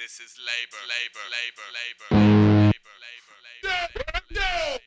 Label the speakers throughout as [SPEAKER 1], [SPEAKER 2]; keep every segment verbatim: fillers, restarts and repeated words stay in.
[SPEAKER 1] This is labor, labor, labor, labor, labor, labor, labor, labor, labor.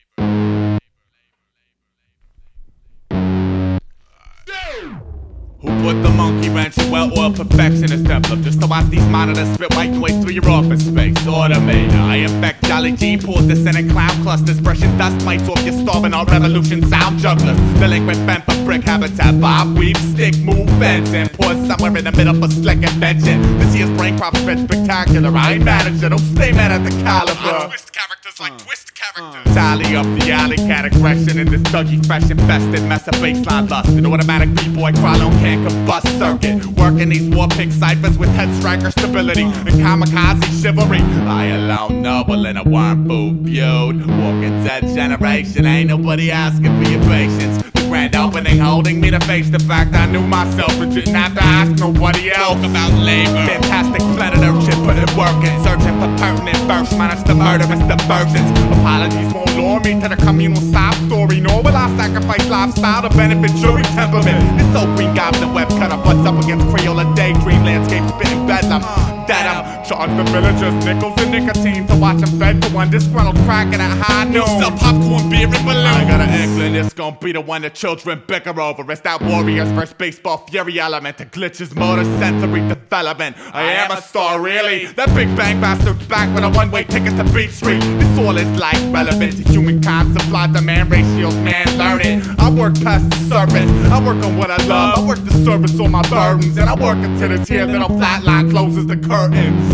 [SPEAKER 2] Who put the monkey wrench in well-oiled perfectionist template just to watch these monitors spit white noise through your office space? Automator, I infect Jolly G, pulled descending cloud clusters, brushing dust mites off your starving art revolution sound jugglers. Delinquent bent for brick habitat, bob, weave, stick, move, fence, and pour somewhere in the middle for slick invention. This year's brain prof's been spectacular. I ain't manager, don't stay mad at the caliber.
[SPEAKER 1] I twist characters like twist characters.
[SPEAKER 2] Tally up the alley cat aggression in this Dougie fresh infested mess of baseline lust. An automatic B-boy crawl on can combust circuit. Working these war pig ciphers with head striker stability and kamikaze chivalry. I alone noble in a worm boot viewed. Walking dead generation, ain't nobody asking for your patience. The grand opening holding me to face the fact I knew myself and didn't have to ask nobody else.
[SPEAKER 1] Talk about labor.
[SPEAKER 2] Fantastic planet Earth shit, put it working. Searching for pertinent verse, minus the murderous diversions. Apologies won't lure me to the communal sob story, nor will I sacrifice lifestyle to benefit jury temperament. This old green goblin web cutter butts up against Crayola daydream landscape spitting bedlam. That I'm charged the villagers nickels and nicotine to watch them fed to one disgruntled cracking at high noon.
[SPEAKER 1] Sell popcorn, beer, and balloons.
[SPEAKER 2] I got an inkling it's gon' be the one the children bicker over. It's that Warriors versus baseball fury element. The glitches motor sensory development. I am a star, really. That Big Bang bastard's back with a one-way ticket to Beat Street. This all is life relevant to humankind. Supply demand ratios, man, learn it. I work past the surface. I work on what I love. I work the service on my burdens, and I work until this here little flat line closes the curtains.